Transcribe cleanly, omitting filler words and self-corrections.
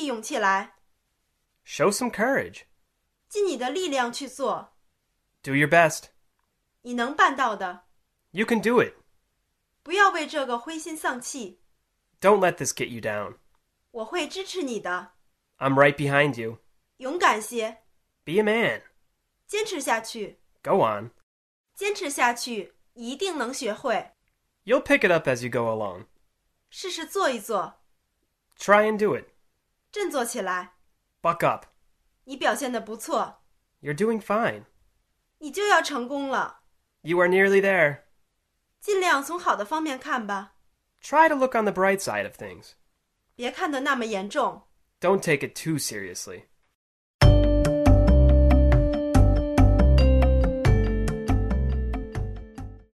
起勇气来。 Show some courage. 尽你的力量去做。 Do your best. 你能办到的。 You can do it. 不要为这个灰心丧气。 Don't let this get you down. 我会支持你的。 I'm right behind you. 勇敢些。 Be a man. 坚持下去。 Go on. 坚持下去，一定能学会。 You'll pick it up as you go along. 试试做一做。 Try and do it. 振作起来。 Buck up. 你表现得不错。 You're doing fine. 你就要成功了。 You are nearly there. 尽量从好的方面看吧。 Try to look on the bright side of things. 别看得那么严重。 Don't take it too seriously.